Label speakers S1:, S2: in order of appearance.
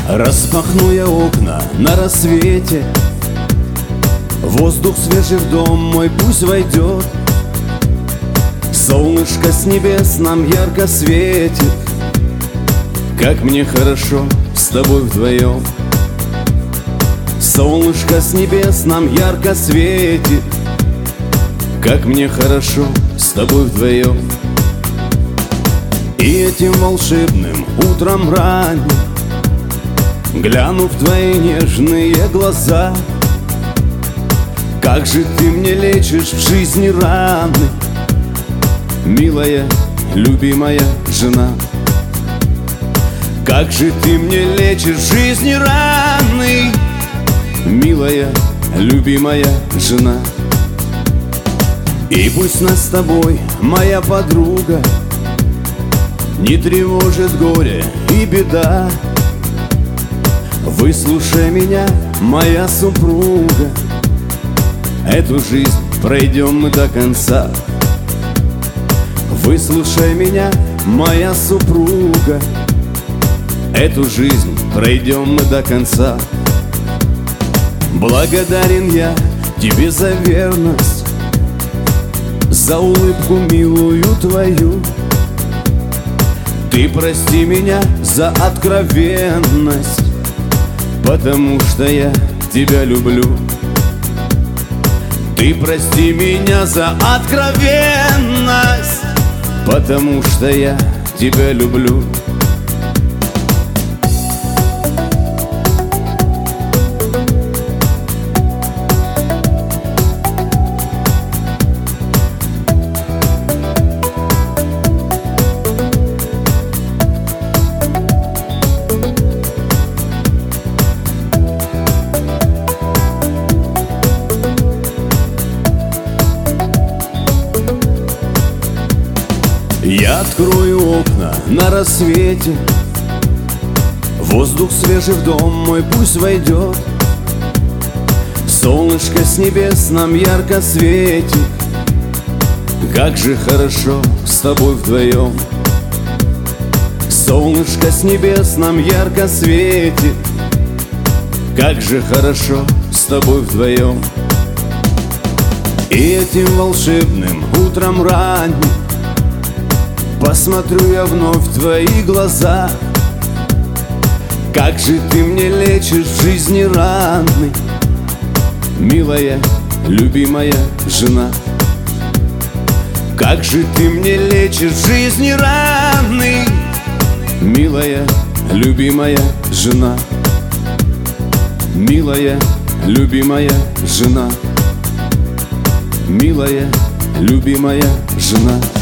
S1: Распахну я окна на рассвете, воздух свежий в дом мой пусть войдет. Солнышко с небес нам ярко светит, как мне хорошо с тобой вдвоем. Солнышко с небес нам ярко светит, как мне хорошо с тобой вдвоем. И этим волшебным утром ранним, глянув в твои нежные глаза, как же ты мне лечишь в жизни раны, милая, любимая жена. Как же ты мне лечишь в жизни раны, милая, любимая жена. И пусть нас с тобой, моя подруга, не тревожит горе и беда. Выслушай меня, моя супруга, эту жизнь пройдем мы до конца. Выслушай меня, моя супруга, эту жизнь пройдем мы до конца. Благодарен я тебе за верность, за улыбку милую твою. Ты прости меня за откровенность, потому что я тебя люблю. Ты прости меня за откровенность, потому что я тебя люблю. Я открою окна на рассвете, воздух свежий в дом мой пусть войдет. Солнышко с небес нам ярко светит, как же хорошо с тобой вдвоем. Солнышко с небес нам ярко светит, как же хорошо с тобой вдвоем. И этим волшебным утром ранним посмотрю я вновь в твои глаза, как же ты мне лечишь в жизни раны, милая, любимая жена. Как же ты мне лечишь в жизни раны, милая, любимая жена. Милая, любимая жена. Милая, любимая жена.